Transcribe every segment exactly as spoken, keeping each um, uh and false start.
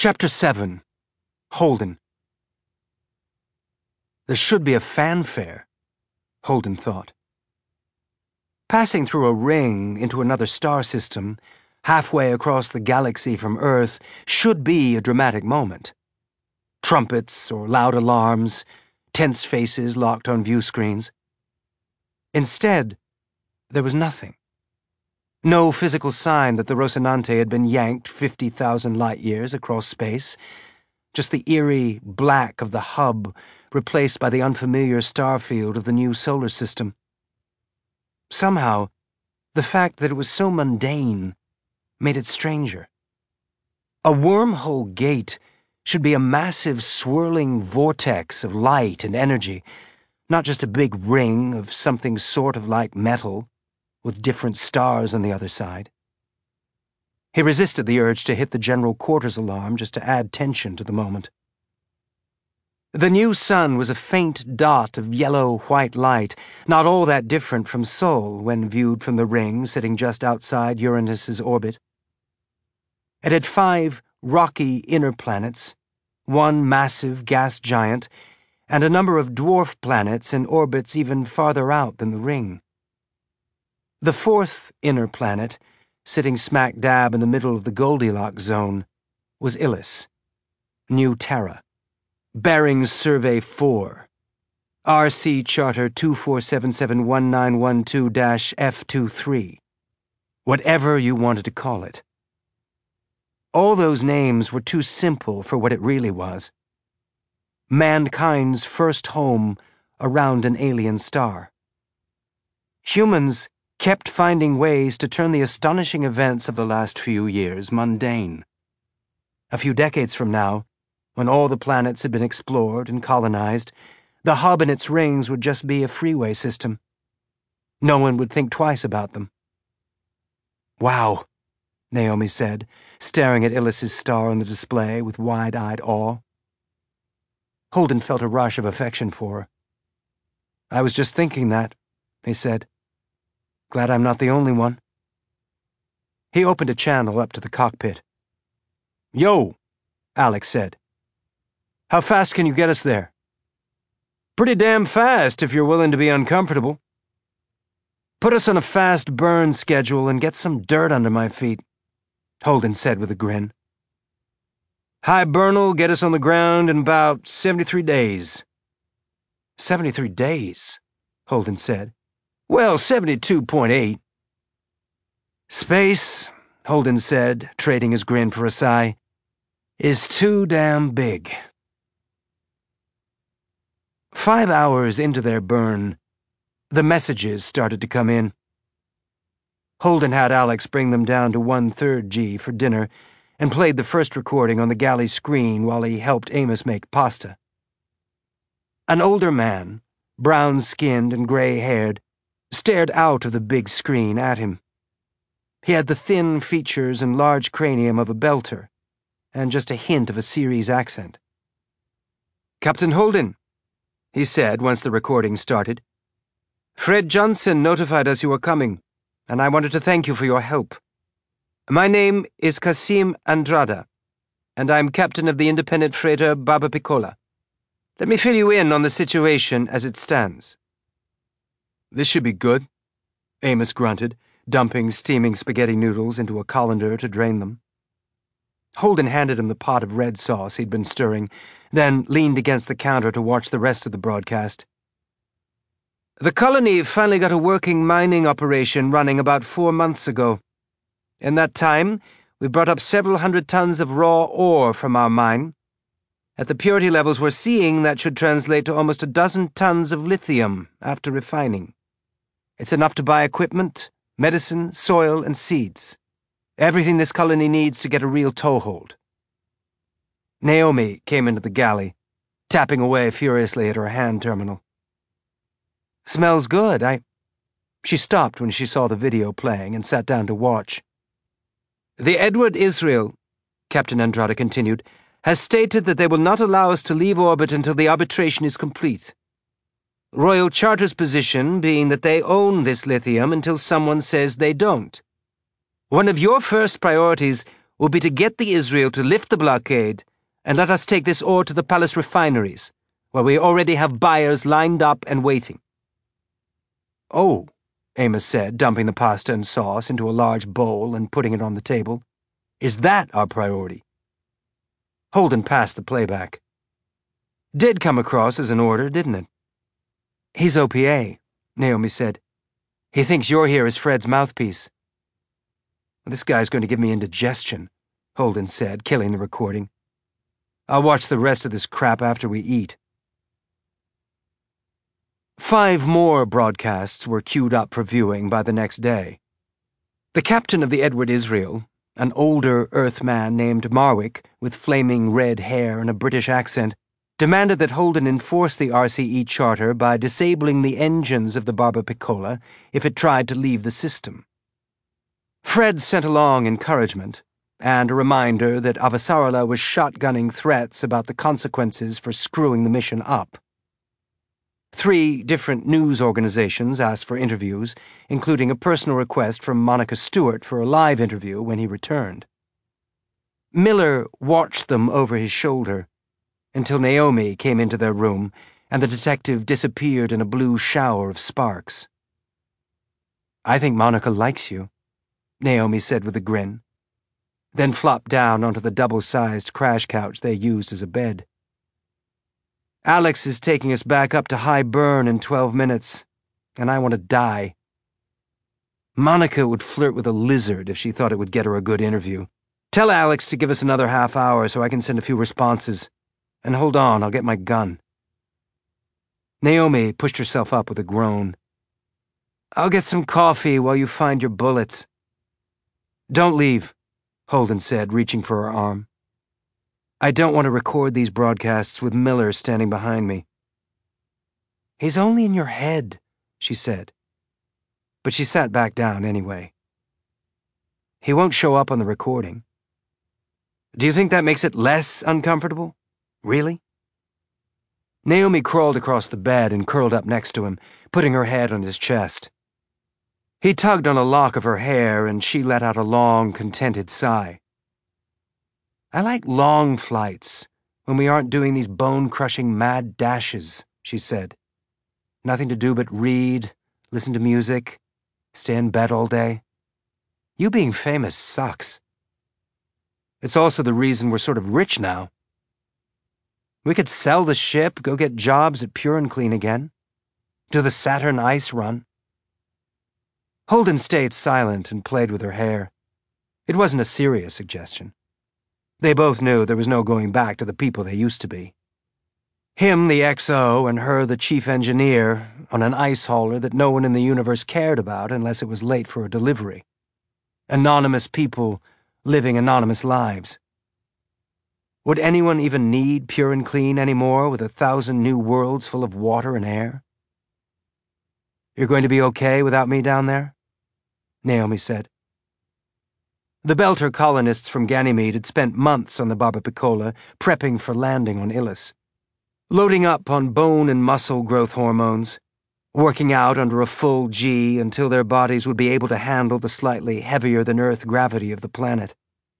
Chapter seven. Holden. There should be a fanfare, Holden thought. Passing through a ring into another star system, halfway across the galaxy from Earth, should be a dramatic moment. Trumpets or loud alarms, tense faces locked on view screens. Instead, there was nothing. No physical sign that the Rocinante had been yanked fifty thousand light-years across space, just the eerie black of the hub replaced by the unfamiliar star field of the new solar system. Somehow, the fact that it was so mundane made it stranger. A wormhole gate should be a massive swirling vortex of light and energy, not just a big ring of something sort of like metal, with different stars on the other side. He resisted the urge to hit the general quarters alarm just to add tension to the moment. The new sun was a faint dot of yellow-white light, not all that different from Sol when viewed from the ring sitting just outside Uranus's orbit. It had five rocky inner planets, one massive gas giant, and a number of dwarf planets in orbits even farther out than the ring. The fourth inner planet, sitting smack dab in the middle of the Goldilocks zone, was Illis, New Terra, Bearings Survey four, R C Charter two four seven seven one nine one two F twenty-three, whatever you wanted to call it. All those names were too simple for what it really was. Mankind's first home around an alien star. Humans kept finding ways to turn the astonishing events of the last few years mundane. A few decades from now, when all the planets had been explored and colonized, the hub and its rings would just be a freeway system. No one would think twice about them. "Wow," Naomi said, staring at Illis's star on the display with wide-eyed awe. Holden felt a rush of affection for her. "I was just thinking that," he said. "Glad I'm not the only one." He opened a channel up to the cockpit. "Yo," Alex said. "How fast can you get us there?" "Pretty damn fast if you're willing to be uncomfortable." "Put us on a fast burn schedule and get some dirt under my feet," Holden said with a grin. "High burn'll get us on the ground in about seventy-three days. Seventy-three days, Holden said. Well, seventy-two point eight. Space, Holden said, trading his grin for a sigh, is too damn big. Five hours into their burn, the messages started to come in. Holden had Alex bring them down to one-third G for dinner and played the first recording on the galley screen while he helped Amos make pasta. An older man, brown-skinned and gray-haired, stared out of the big screen at him. He had the thin features and large cranium of a belter, and just a hint of a Ceres accent. "Captain Holden," he said once the recording started. "Fred Johnson notified us you were coming, and I wanted to thank you for your help. My name is Kasim Andrada, and I'm captain of the independent freighter Baba Piccola. Let me fill you in on the situation as it stands." "This should be good," Amos grunted, dumping steaming spaghetti noodles into a colander to drain them. Holden handed him the pot of red sauce he'd been stirring, then leaned against the counter to watch the rest of the broadcast. "The colony finally got a working mining operation running about four months ago. In that time, we brought up several hundred tons of raw ore from our mine. At the purity levels we're seeing, that should translate to almost a dozen tons of lithium after refining. It's enough to buy equipment, medicine, soil, and seeds. Everything this colony needs to get a real toehold." Naomi came into the galley, tapping away furiously at her hand terminal. "Smells good, I—" She stopped when she saw the video playing and sat down to watch. "The Edward Israel," Captain Andrada continued, "has stated that they will not allow us to leave orbit until the arbitration is complete. Royal Charter's position being that they own this lithium until someone says they don't. One of your first priorities will be to get the Israel to lift the blockade and let us take this ore to the palace refineries, where we already have buyers lined up and waiting." "Oh," Amos said, dumping the pasta and sauce into a large bowl and putting it on the table. "Is that our priority?" Holden passed the playback. "Did come across as an order, didn't it?" "He's O P A," Naomi said. "He thinks you're here as Fred's mouthpiece." "This guy's going to give me indigestion," Holden said, killing the recording. "I'll watch the rest of this crap after we eat." Five more broadcasts were queued up for viewing by the next day. The captain of the Edward Israel, an older Earthman named Marwick with flaming red hair and a British accent, demanded that Holden enforce the R C E charter by disabling the engines of the Barbapiccola if it tried to leave the system. Fred sent along encouragement and a reminder that Avasarala was shotgunning threats about the consequences for screwing the mission up. Three different news organizations asked for interviews, including a personal request from Monica Stewart for a live interview when he returned. Miller watched them over his shoulder until Naomi came into their room and the detective disappeared in a blue shower of sparks. "I think Monica likes you," Naomi said with a grin, then flopped down onto the double-sized crash couch they used as a bed. "Alex is taking us back up to High Burn in twelve minutes, and I want to die." Monica would flirt with a lizard if she thought it would get her a good interview. "Tell Alex to give us another half hour so I can send a few responses. And hold on, I'll get my gun." Naomi pushed herself up with a groan. "I'll get some coffee while you find your bullets." "Don't leave," Holden said, reaching for her arm. "I don't want to record these broadcasts with Miller standing behind me." "He's only in your head," she said. But she sat back down anyway. "He won't show up on the recording." "Do you think that makes it less uncomfortable? Really?" Naomi crawled across the bed and curled up next to him, putting her head on his chest. He tugged on a lock of her hair, and she let out a long, contented sigh. "I like long flights, when we aren't doing these bone-crushing mad dashes," she said. "Nothing to do but read, listen to music, stay in bed all day. You being famous sucks. It's also the reason we're sort of rich now. We could sell the ship, go get jobs at Pure and Clean again, do the Saturn ice run." Holden stayed silent and played with her hair. It wasn't a serious suggestion. They both knew there was no going back to the people they used to be. Him the X O and her the chief engineer on an ice hauler that no one in the universe cared about unless it was late for a delivery. Anonymous people living anonymous lives. Would anyone even need Pure and Clean anymore with a thousand new worlds full of water and air? "You're going to be okay without me down there?" Naomi said. The Belter colonists from Ganymede had spent months on the Barbapiccola prepping for landing on Ilus, loading up on bone and muscle growth hormones, working out under a full G until their bodies would be able to handle the slightly heavier-than-Earth gravity of the planet.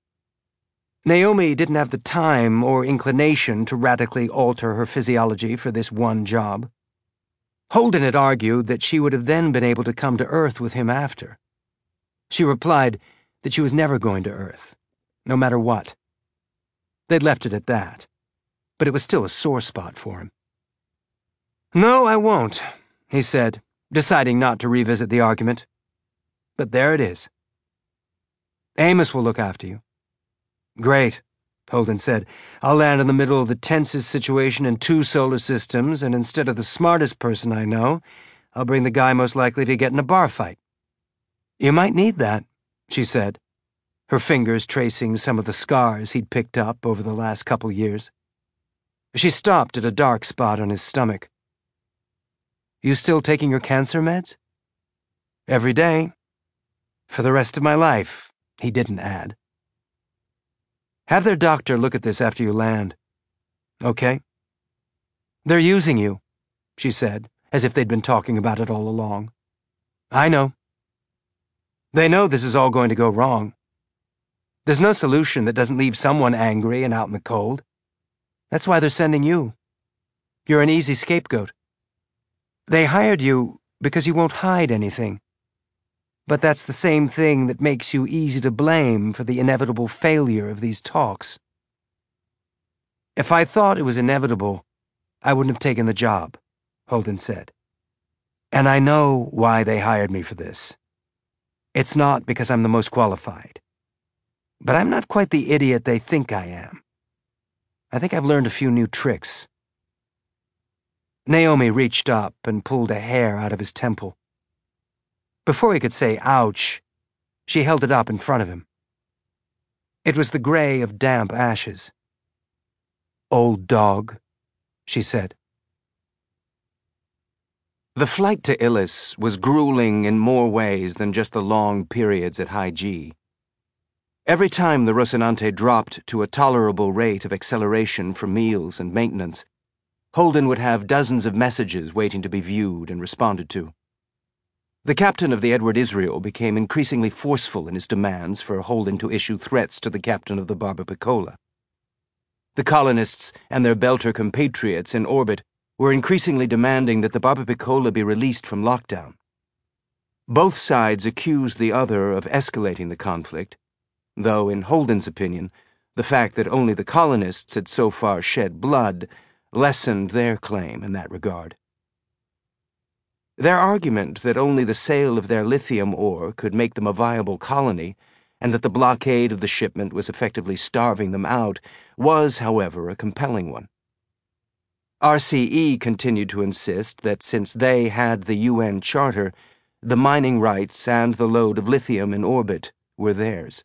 Naomi didn't have the time or inclination to radically alter her physiology for this one job. Holden had argued that she would have then been able to come to Earth with him after. She replied that she was never going to Earth, no matter what. They'd left it at that, but it was still a sore spot for him. "No, I won't," he said, deciding not to revisit the argument. "But there it is. Amos will look after you." "Great," Holden said. "I'll land in the middle of the tensest situation in two solar systems, and instead of the smartest person I know, I'll bring the guy most likely to get in a bar fight." "You might need that," she said, her fingers tracing some of the scars he'd picked up over the last couple years. She stopped at a dark spot on his stomach. "You still taking your cancer meds?" "Every day. For the rest of my life," he didn't add. "Have their doctor look at this after you land. Okay?" "They're using you," she said, as if they'd been talking about it all along. "I know. They know this is all going to go wrong. There's no solution that doesn't leave someone angry and out in the cold. That's why they're sending you. You're an easy scapegoat. They hired you because you won't hide anything. But that's the same thing that makes you easy to blame for the inevitable failure of these talks. If I thought it was inevitable, I wouldn't have taken the job, Holden said. And I know why they hired me for this. It's not because I'm the most qualified. But I'm not quite the idiot they think I am. I think I've learned a few new tricks. Naomi reached up and pulled a hair out of his temple. Before he could say ouch, she held it up in front of him. It was the gray of damp ashes. Old dog, she said. The flight to Illis was grueling in more ways than just the long periods at high G. Every time the Rocinante dropped to a tolerable rate of acceleration for meals and maintenance, Holden would have dozens of messages waiting to be viewed and responded to. The captain of the Edward Israel became increasingly forceful in his demands for Holden to issue threats to the captain of the Barbapicola. The colonists and their Belter compatriots in orbit were increasingly demanding that the Barbapicola be released from lockdown. Both sides accused the other of escalating the conflict, though, in Holden's opinion, the fact that only the colonists had so far shed blood lessened their claim in that regard. Their argument that only the sale of their lithium ore could make them a viable colony, and that the blockade of the shipment was effectively starving them out, was, however, a compelling one. R C E continued to insist that since they had the U N Charter, the mining rights and the load of lithium in orbit were theirs.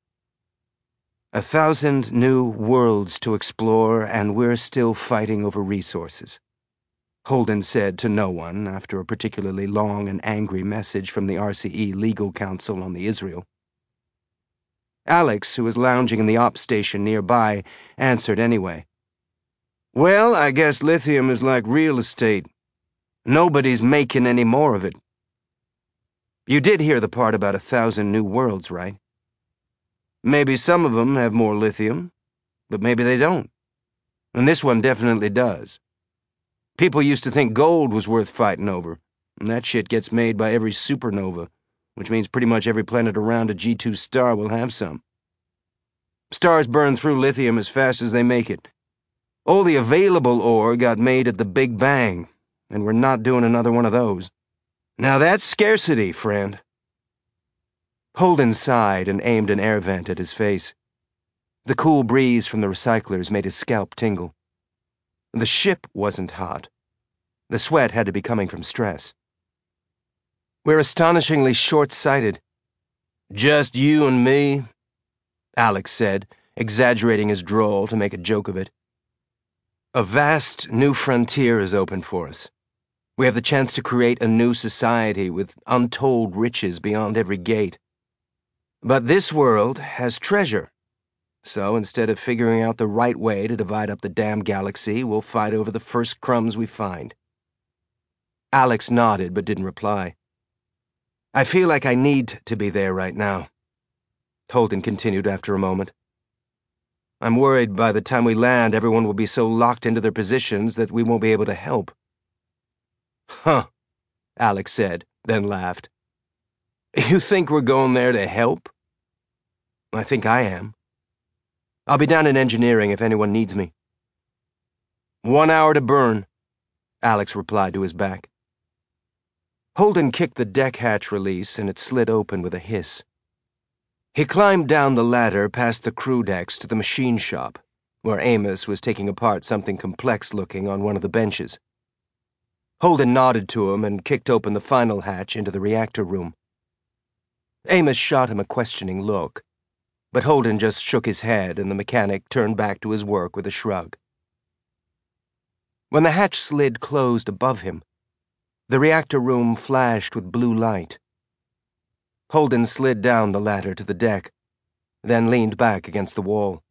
A thousand new worlds to explore, and we're still fighting over resources, Holden said to no one after a particularly long and angry message from the R C E legal counsel on the Israel. Alex, who was lounging in the ops station nearby, answered anyway. Well, I guess lithium is like real estate. Nobody's making any more of it. You did hear the part about a thousand new worlds, right? Maybe some of them have more lithium, but maybe they don't. And this one definitely does. People used to think gold was worth fighting over, and that shit gets made by every supernova, which means pretty much every planet around a G two star will have some. Stars burn through lithium as fast as they make it. All the available ore got made at the Big Bang, and we're not doing another one of those. Now that's scarcity, friend. Holden sighed and aimed an air vent at his face. The cool breeze from the recyclers made his scalp tingle. The ship wasn't hot. The sweat had to be coming from stress. We're astonishingly short-sighted. Just you and me, Alex said, exaggerating his drawl to make a joke of it. A vast new frontier is open for us. We have the chance to create a new society with untold riches beyond every gate. But this world has treasure. So instead of figuring out the right way to divide up the damn galaxy, we'll fight over the first crumbs we find. Alex nodded but didn't reply. I feel like I need to be there right now, Holden continued after a moment. I'm worried by the time we land, everyone will be so locked into their positions that we won't be able to help. Huh, Alex said, then laughed. You think we're going there to help? I think I am. I'll be down in engineering if anyone needs me. One hour to burn, Alex replied to his back. Holden kicked the deck hatch release and it slid open with a hiss. He climbed down the ladder past the crew decks to the machine shop, where Amos was taking apart something complex-looking on one of the benches. Holden nodded to him and kicked open the final hatch into the reactor room. Amos shot him a questioning look, but Holden just shook his head and the mechanic turned back to his work with a shrug. When the hatch slid closed above him, the reactor room flashed with blue light. Holden slid down the ladder to the deck, then leaned back against the wall.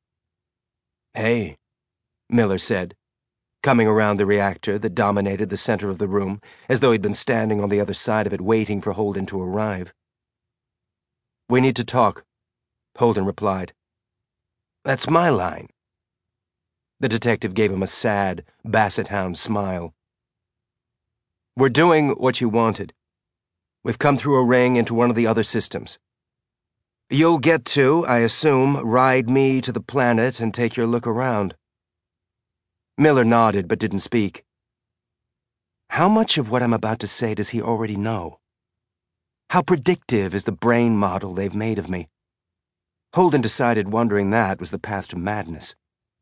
Hey, Miller said, coming around the reactor that dominated the center of the room, as though he'd been standing on the other side of it waiting for Holden to arrive. We need to talk. Holden replied. That's my line. The detective gave him a sad, basset hound smile. We're doing what you wanted. We've come through a ring into one of the other systems. You'll get to, I assume, ride me to the planet and take your look around. Miller nodded but didn't speak. How much of what I'm about to say does he already know? How predictive is the brain model they've made of me? Holden decided wondering that was the path to madness.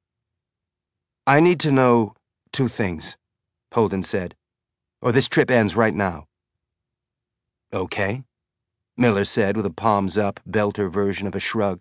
I need to know two things, Holden said, or this trip ends right now. Okay, Miller said with a palms-up, belter version of a shrug.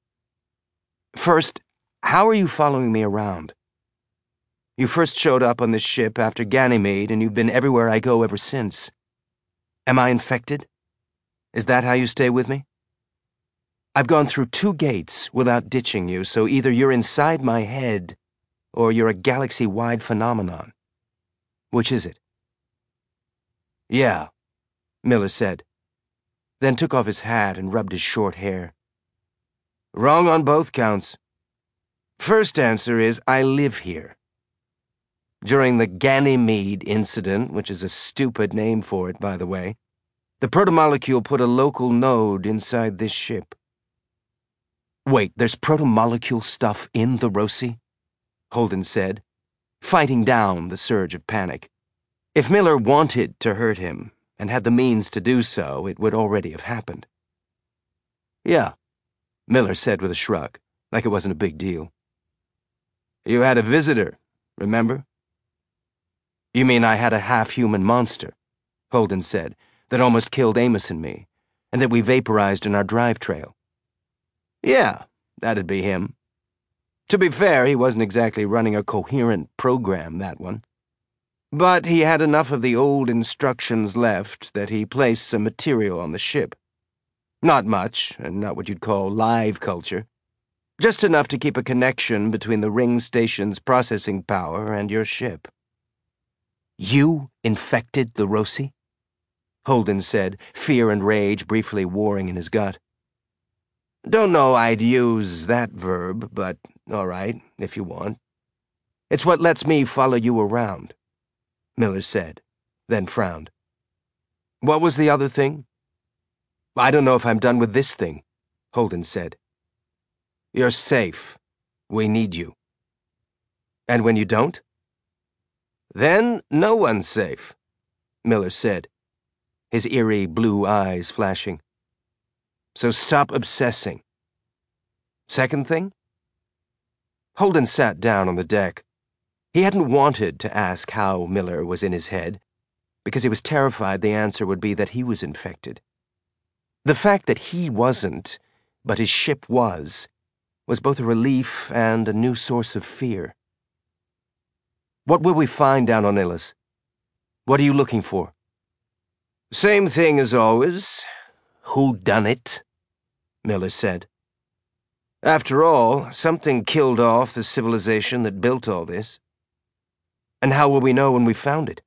First, how are you following me around? You first showed up on this ship after Ganymede, and you've been everywhere I go ever since. Am I infected? Is that how you stay with me? I've gone through two gates without ditching you, so either you're inside my head, or you're a galaxy-wide phenomenon. Which is it? Yeah, Miller said, then took off his hat and rubbed his short hair. Wrong on both counts. First answer is I live here. During the Ganymede incident, which is a stupid name for it, by the way, the protomolecule put a local node inside this ship. Wait, there's protomolecule stuff in the Roci? Holden said, fighting down the surge of panic. If Miller wanted to hurt him, and had the means to do so, it would already have happened. Yeah, Miller said with a shrug, like it wasn't a big deal. You had a visitor, remember? You mean I had a half-human monster, Holden said, that almost killed Amos and me, and that we vaporized in our drive trail. Yeah, that'd be him. To be fair, he wasn't exactly running a coherent program, that one. But he had enough of the old instructions left that he placed some material on the ship. Not much, and not what you'd call live culture. Just enough to keep a connection between the ring station's processing power and your ship. You infected the Roci? Holden said, fear and rage briefly warring in his gut. Don't know I'd use that verb, but all right, if you want. It's what lets me follow you around, Miller said, then frowned. What was the other thing? I don't know if I'm done with this thing, Holden said. You're safe. We need you. And when you don't? Then no one's safe, Miller said, his eerie blue eyes flashing. So stop obsessing. Second thing? Holden sat down on the deck. He hadn't wanted to ask how Miller was in his head, because he was terrified the answer would be that he was infected. The fact that he wasn't, but his ship was, was both a relief and a new source of fear. What will we find down on Ilus? What are you looking for? Same thing as always. Who done it? Miller said. After all, something killed off the civilization that built all this. And how will we know when we found it?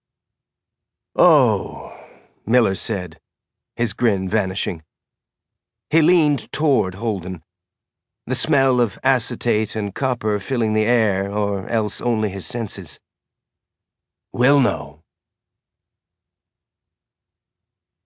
Oh, Miller said, his grin vanishing. He leaned toward Holden, the smell of acetate and copper filling the air, or else only his senses. We'll know.